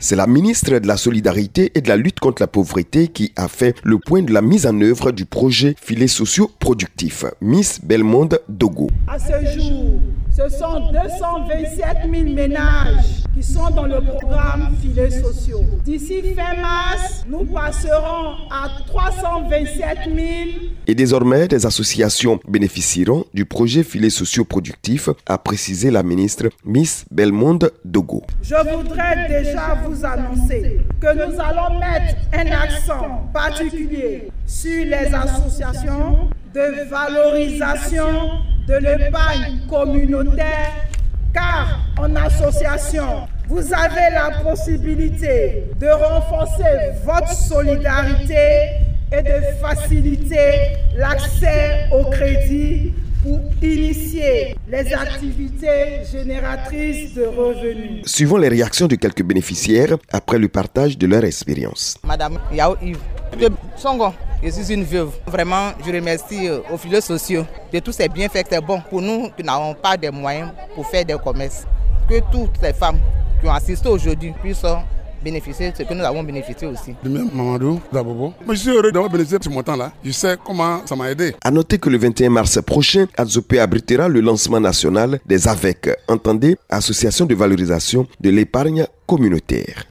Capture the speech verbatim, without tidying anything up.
C'est la ministre de la Solidarité et de la lutte contre la pauvreté qui a fait le point de la mise en œuvre du projet Filets sociaux productifs, Miss Bellemonde Dogo. À ce jour, ce sont deux cent vingt-sept mille ménages qui sont dans le programme Filets sociaux. D'ici fin mars, nous passerons à trois cent vingt-sept mille. Et désormais, des associations bénéficieront du projet Filets sociaux productifs, a précisé la ministre Miss Bellemonde Dogo. Je voudrais déjà vous annoncer que nous allons mettre un accent particulier sur les associations de valorisation de l'épargne communautaire, car en association, vous avez la possibilité de renforcer votre solidarité et de faciliter l'accès au crédit pour initier les activités génératrices de revenus. Suivant les réactions de quelques bénéficiaires après le partage de leur expérience. Madame Yao Yves de Songo, je suis une veuve. Vraiment, je remercie aux filets sociaux de tous ces bienfaits. C'est bon pour nous qui n'avons pas de moyens pour faire des commerces. Que toutes les femmes qui ont assisté aujourd'hui puissent bénéficier de ce que nous avons bénéficié aussi. Mamadou Dabobo. Je suis heureux d'avoir bénéficié de ce montant-là. Je sais comment ça m'a aidé. A noter que le vingt et un mars prochain, Adzopé abritera le lancement national des A V E C, entendez, Association de valorisation de l'épargne communautaire.